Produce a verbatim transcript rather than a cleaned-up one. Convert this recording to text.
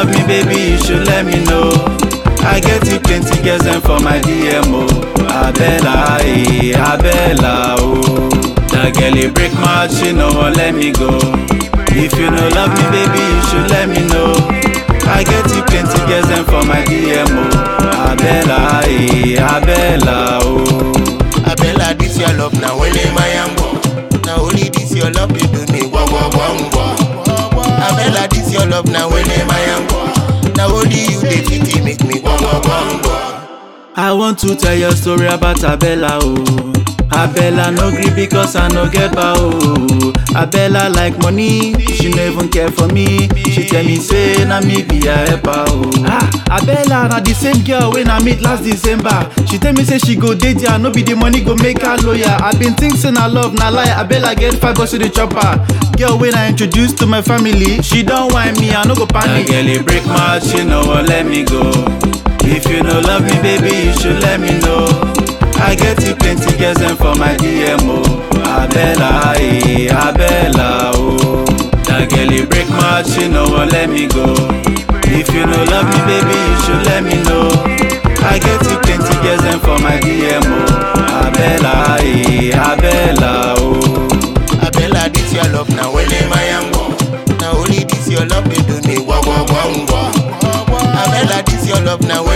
love me, baby, you should let me know. I get you plenty girls and for my D M, oh. Abella, eh, Abella, oh. That girl, you break my heart, she no won't let me go. If you no love me, baby, you should let me know. I get you plenty girls and for my D M, oh. Abella, eh, Abella, oh. Abella, this your love now, when am I am? Now only this your love, you do me wah wah wah wah. Abella, this your love now, when am I am? Now only you dey fit make me wah wah wah wah. I want to tell your story about Abella, oh. Abella no gree because I no get ba, oh. Abella like money, she no even care for me. She tell me say na me be her helper, oh. Ah, Abella na the same girl when I meet last December. She tell me say she go date ya, no be the money go make her lawyer. I been think say na love na lie. Abella get five bucks to the chopper. Girl when I introduce to my family, she don't whine me, I no go panic. That girl it break my heart, she no won't let me go. If you no love me, baby, you should let me know. I get you plenty girls and for my D M, oh. Abella, eh, Abella, oh. That girl, you break my heart, she no won't let me go. If you no love me, baby, you should let me know. I get you plenty girls and for my D M, oh. Abella, eh, Abella, oh. Abella, this your love now, when am I am? Now only this your love, you do me wah wah wah wah. Abella, this your love now.